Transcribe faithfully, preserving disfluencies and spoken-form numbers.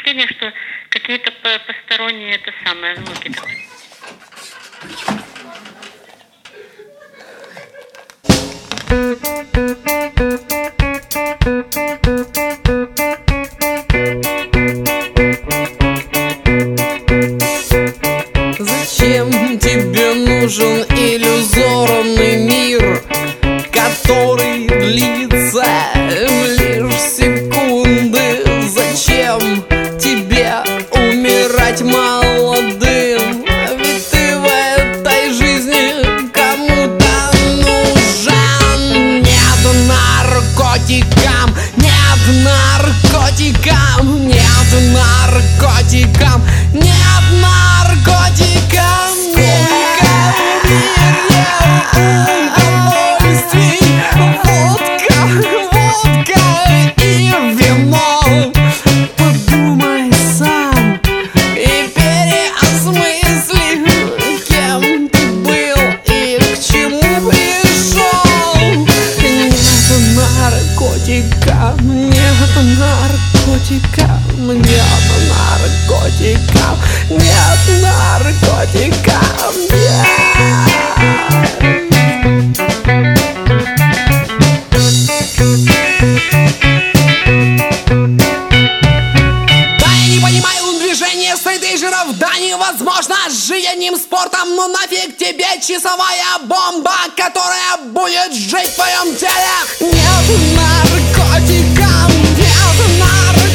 ощущение, что какие-то посторонние это самое звуки. Зачем тебе нужен иллюзорный мир, который длится лишь секунды? Зачем тебе умирать молодым? Ведь ты в этой жизни кому-то нужен. Нет наркотикам, нет наркотикам, нет наркотикам, нет наркотикам. Сколько в мире удовольствий, водка, водка и вино. Подумай сам и переосмысли, кем ты был и к чему пришел. Нет наркотика, нет наркотика, нет наркотика, нет наркотика, нет. Движеров, да невозможно жить одним спортом. Но нафиг тебе часовая бомба, которая будет жить в твоем теле. Нет наркотикам, нет наркотикам.